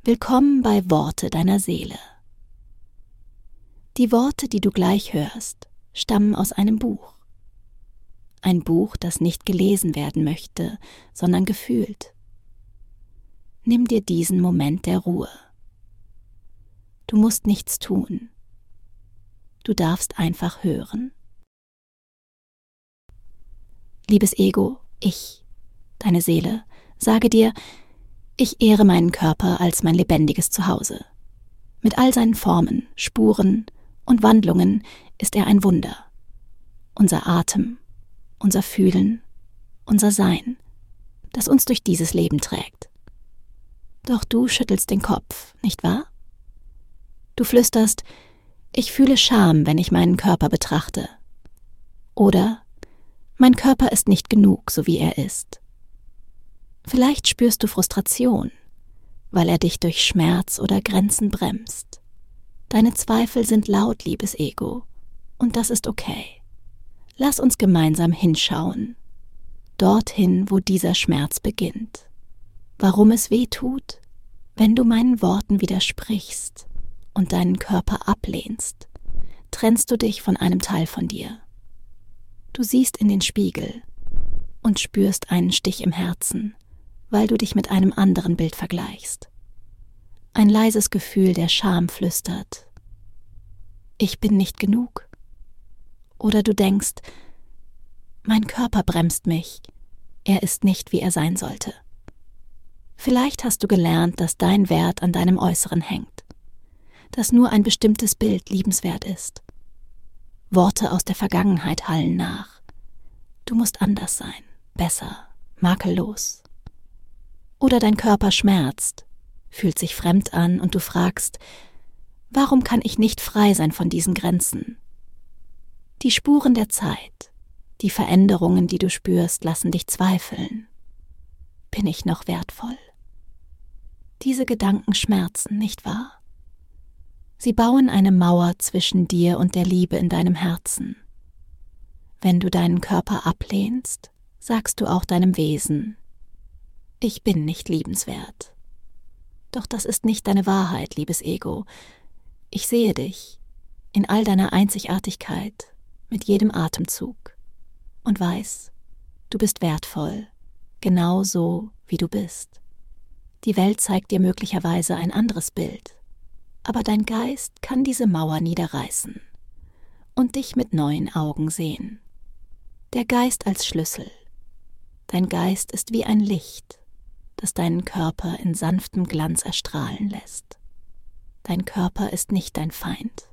Willkommen bei Worte deiner Seele. Die Worte, die du gleich hörst, stammen aus einem Buch. Ein Buch, das nicht gelesen werden möchte, sondern gefühlt. Nimm dir diesen Moment der Ruhe. Du musst nichts tun. Du darfst einfach hören. Liebes Ego, ich, deine Seele, sage dir, ich ehre meinen Körper als mein lebendiges Zuhause. Mit all seinen Formen, Spuren und Wandlungen ist er ein Wunder. Unser Atem, unser Fühlen, unser Sein, das uns durch dieses Leben trägt. Doch du schüttelst den Kopf, nicht wahr? Du flüsterst, ich fühle Scham, wenn ich meinen Körper betrachte. Oder, mein Körper ist nicht genug, so wie er ist. Vielleicht spürst du Frustration, weil er dich durch Schmerz oder Grenzen bremst. Deine Zweifel sind laut, liebes Ego, und das ist okay. Lass uns gemeinsam hinschauen, dorthin, wo dieser Schmerz beginnt. Warum es weh tut, wenn du meinen Worten widersprichst und deinen Körper ablehnst, trennst du dich von einem Teil von dir. Du siehst in den Spiegel und spürst einen Stich im Herzen, weil du dich mit einem anderen Bild vergleichst. Ein leises Gefühl der Scham flüstert, ich bin nicht genug. Oder du denkst, mein Körper bremst mich, er ist nicht, wie er sein sollte. Vielleicht hast du gelernt, dass dein Wert an deinem Äußeren hängt, dass nur ein bestimmtes Bild liebenswert ist. Worte aus der Vergangenheit hallen nach. Du musst anders sein, besser, makellos. Oder dein Körper schmerzt, fühlt sich fremd an und du fragst, warum kann ich nicht frei sein von diesen Grenzen? Die Spuren der Zeit, die Veränderungen, die du spürst, lassen dich zweifeln. Bin ich noch wertvoll? Diese Gedanken schmerzen, nicht wahr? Sie bauen eine Mauer zwischen dir und der Liebe in deinem Herzen. Wenn du deinen Körper ablehnst, sagst du auch deinem Wesen, ich bin nicht liebenswert. Doch das ist nicht deine Wahrheit, liebes Ego. Ich sehe dich in all deiner Einzigartigkeit, mit jedem Atemzug und weiß, du bist wertvoll, genau so, wie du bist. Die Welt zeigt dir möglicherweise ein anderes Bild, aber dein Geist kann diese Mauer niederreißen und dich mit neuen Augen sehen. Der Geist als Schlüssel. Dein Geist ist wie ein Licht, das deinen Körper in sanftem Glanz erstrahlen lässt. Dein Körper ist nicht dein Feind.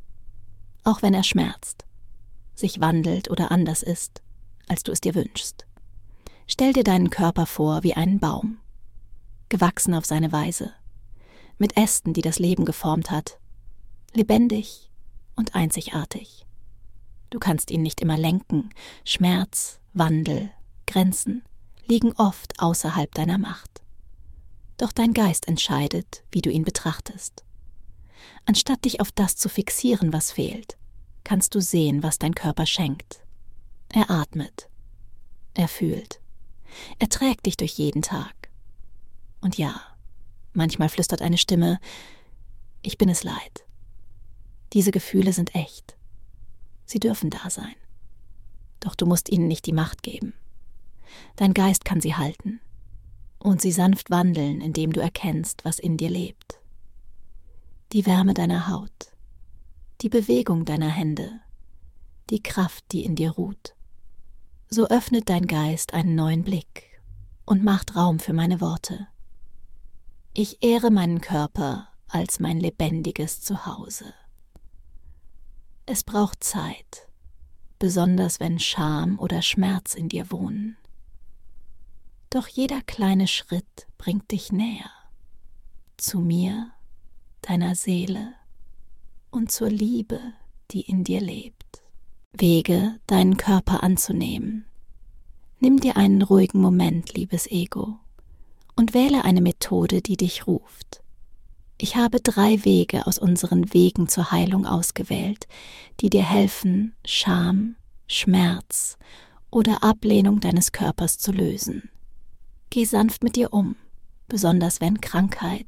Auch wenn er schmerzt, sich wandelt oder anders ist, als du es dir wünschst. Stell dir deinen Körper vor wie einen Baum, gewachsen auf seine Weise, mit Ästen, die das Leben geformt hat, lebendig und einzigartig. Du kannst ihn nicht immer lenken, Schmerz, Wandel, Grenzen liegen oft außerhalb deiner Macht. Doch dein Geist entscheidet, wie du ihn betrachtest. Anstatt dich auf das zu fixieren, was fehlt, kannst du sehen, was dein Körper schenkt. Er atmet. Er fühlt. Er trägt dich durch jeden Tag. Und ja, manchmal flüstert eine Stimme, ich bin es leid. Diese Gefühle sind echt. Sie dürfen da sein. Doch du musst ihnen nicht die Macht geben. Dein Geist kann sie halten und sie sanft wandeln, indem du erkennst, was in dir lebt. Die Wärme deiner Haut, die Bewegung deiner Hände, die Kraft, die in dir ruht. So öffnet dein Geist einen neuen Blick und macht Raum für meine Worte. Ich ehre meinen Körper als mein lebendiges Zuhause. Es braucht Zeit, besonders wenn Scham oder Schmerz in dir wohnen. Doch jeder kleine Schritt bringt dich näher, zu mir, deiner Seele und zur Liebe, die in dir lebt. Wege, deinen Körper anzunehmen. Nimm dir einen ruhigen Moment, liebes Ego, und wähle eine Methode, die dich ruft. Ich habe 3 Wege aus unseren Wegen zur Heilung ausgewählt, die dir helfen, Scham, Schmerz oder Ablehnung deines Körpers zu lösen. Geh sanft mit dir um, besonders wenn Krankheit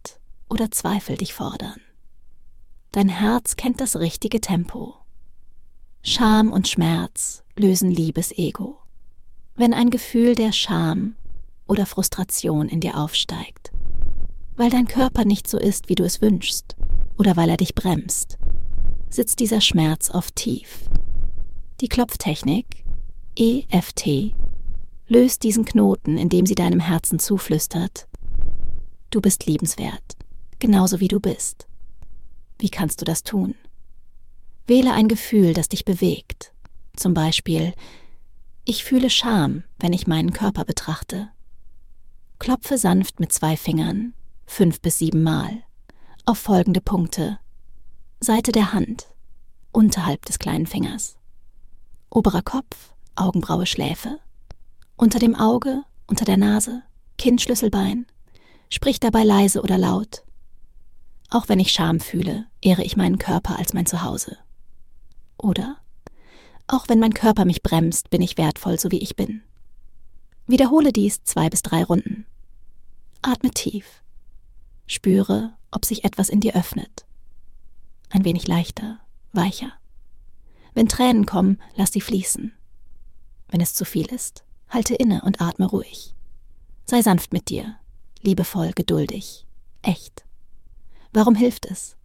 oder Zweifel dich fordern. Dein Herz kennt das richtige Tempo. Scham und Schmerz lösen liebes Ego. Wenn ein Gefühl der Scham oder Frustration in dir aufsteigt, weil dein Körper nicht so ist, wie du es wünschst, oder weil er dich bremst, sitzt dieser Schmerz oft tief. Die Klopftechnik, EFT, löst diesen Knoten, indem sie deinem Herzen zuflüstert: Du bist liebenswert, genauso wie du bist. Wie kannst du das tun? Wähle ein Gefühl, das dich bewegt. Zum Beispiel: Ich fühle Scham, wenn ich meinen Körper betrachte. Klopfe sanft mit 2 Fingern, 5 bis 7 Mal, auf folgende Punkte: Seite der Hand, unterhalb des kleinen Fingers, oberer Kopf, Augenbraue, Schläfe, unter dem Auge, unter der Nase, Kinn, Schlüsselbein. Sprich dabei leise oder laut. Auch wenn ich Scham fühle, ehre ich meinen Körper als mein Zuhause. Oder: Auch wenn mein Körper mich bremst, bin ich wertvoll, so wie ich bin. Wiederhole dies 2 bis 3 Runden. Atme tief. Spüre, ob sich etwas in dir öffnet. Ein wenig leichter, weicher. Wenn Tränen kommen, lass sie fließen. Wenn es zu viel ist, halte inne und atme ruhig. Sei sanft mit dir, liebevoll, geduldig, echt. Warum hilft es?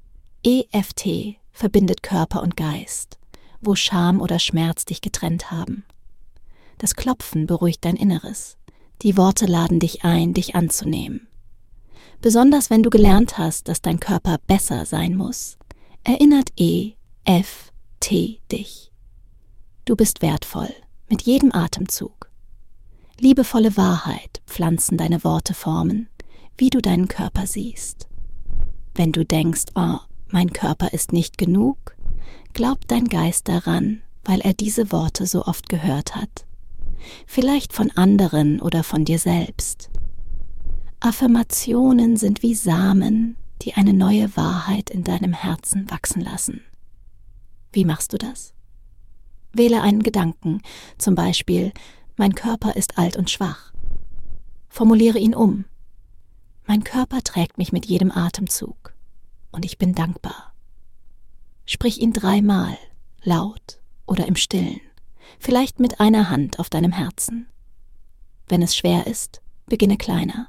EFT verbindet Körper und Geist, wo Scham oder Schmerz dich getrennt haben. Das Klopfen beruhigt dein Inneres. Die Worte laden dich ein, dich anzunehmen. Besonders wenn du gelernt hast, dass dein Körper besser sein muss, erinnert EFT dich. Du bist wertvoll, mit jedem Atemzug. Liebevolle Wahrheit pflanzen deine Worte formen, wie du deinen Körper siehst. Wenn du denkst: Oh, mein Körper ist nicht genug, glaubt dein Geist daran, weil er diese Worte so oft gehört hat. Vielleicht von anderen oder von dir selbst. Affirmationen sind wie Samen, die eine neue Wahrheit in deinem Herzen wachsen lassen. Wie machst du das? Wähle einen Gedanken, zum Beispiel: Mein Körper ist alt und schwach. Formuliere ihn um: Mein Körper trägt mich mit jedem Atemzug und ich bin dankbar. Sprich ihn 3 Mal, laut oder im Stillen, vielleicht mit einer Hand auf deinem Herzen. Wenn es schwer ist, beginne kleiner.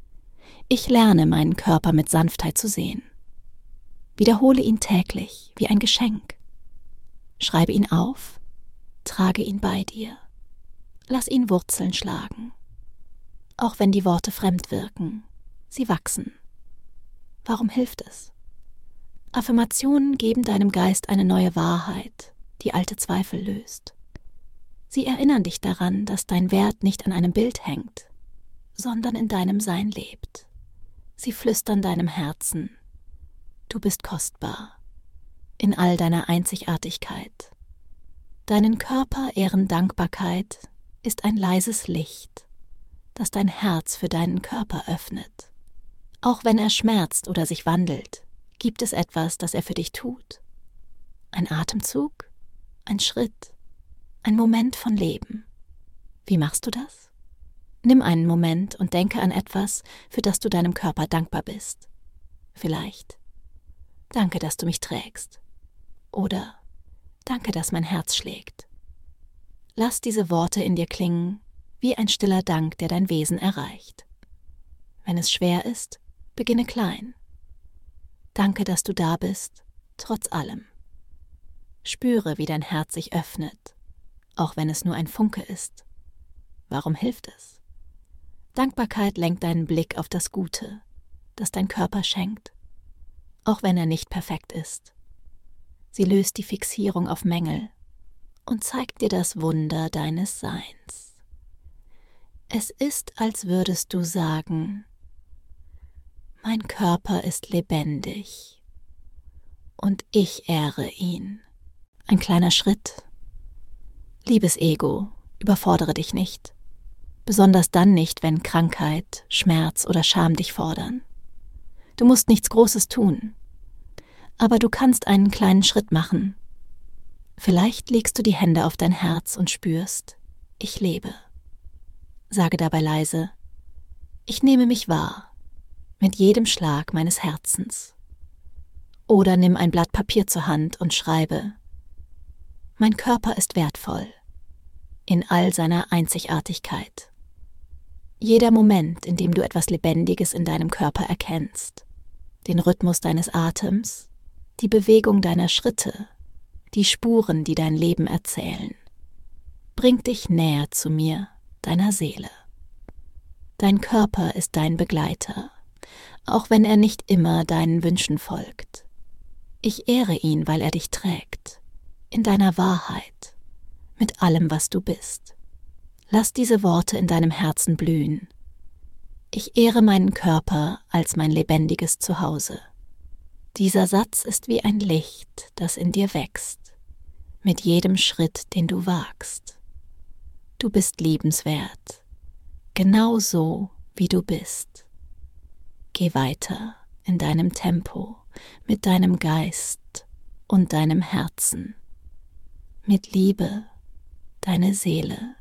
Ich lerne, meinen Körper mit Sanftheit zu sehen. Wiederhole ihn täglich wie ein Geschenk. Schreibe ihn auf, trage ihn bei dir. Lass ihn Wurzeln schlagen. Auch wenn die Worte fremd wirken, sie wachsen. Warum hilft es? Affirmationen geben deinem Geist eine neue Wahrheit, die alte Zweifel löst. Sie erinnern dich daran, dass dein Wert nicht an einem Bild hängt, sondern in deinem Sein lebt. Sie flüstern deinem Herzen: Du bist kostbar, in all deiner Einzigartigkeit. Deinen Körper ehren Dankbarkeit ist ein leises Licht, das dein Herz für deinen Körper öffnet. Auch wenn er schmerzt oder sich wandelt, gibt es etwas, das er für dich tut. Ein Atemzug, ein Schritt, ein Moment von Leben. Wie machst du das? Nimm einen Moment und denke an etwas, für das du deinem Körper dankbar bist. Vielleicht: Danke, dass du mich trägst. Oder: Danke, dass mein Herz schlägt. Lass diese Worte in dir klingen, wie ein stiller Dank, der dein Wesen erreicht. Wenn es schwer ist, beginne klein. Danke, dass du da bist, trotz allem. Spüre, wie dein Herz sich öffnet, auch wenn es nur ein Funke ist. Warum hilft es? Dankbarkeit lenkt deinen Blick auf das Gute, das dein Körper schenkt, auch wenn er nicht perfekt ist. Sie löst die Fixierung auf Mängel und zeigt dir das Wunder deines Seins. Es ist, als würdest du sagen: Mein Körper ist lebendig und ich ehre ihn. Ein kleiner Schritt. Liebes Ego, überfordere dich nicht. Besonders dann nicht, wenn Krankheit, Schmerz oder Scham dich fordern. Du musst nichts Großes tun. Aber du kannst einen kleinen Schritt machen. Vielleicht legst du die Hände auf dein Herz und spürst: Ich lebe. Sage dabei leise: Ich nehme mich wahr. mit jedem Schlag meines Herzens. Oder nimm ein Blatt Papier zur Hand und schreibe: Mein Körper ist wertvoll, in all seiner Einzigartigkeit. Jeder Moment, in dem du etwas Lebendiges in deinem Körper erkennst, den Rhythmus deines Atems, die Bewegung deiner Schritte, die Spuren, die dein Leben erzählen, bringt dich näher zu mir, deiner Seele. Dein Körper ist dein Begleiter, auch wenn er nicht immer deinen Wünschen folgt. Ich ehre ihn, weil er dich trägt, in deiner Wahrheit, mit allem, was du bist. Lass diese Worte in deinem Herzen blühen. Ich ehre meinen Körper als mein lebendiges Zuhause. Dieser Satz ist wie ein Licht, das in dir wächst, mit jedem Schritt, den du wagst. Du bist liebenswert, genau so, wie du bist. Geh weiter in deinem Tempo, mit deinem Geist und deinem Herzen. Mit Liebe, deine Seele.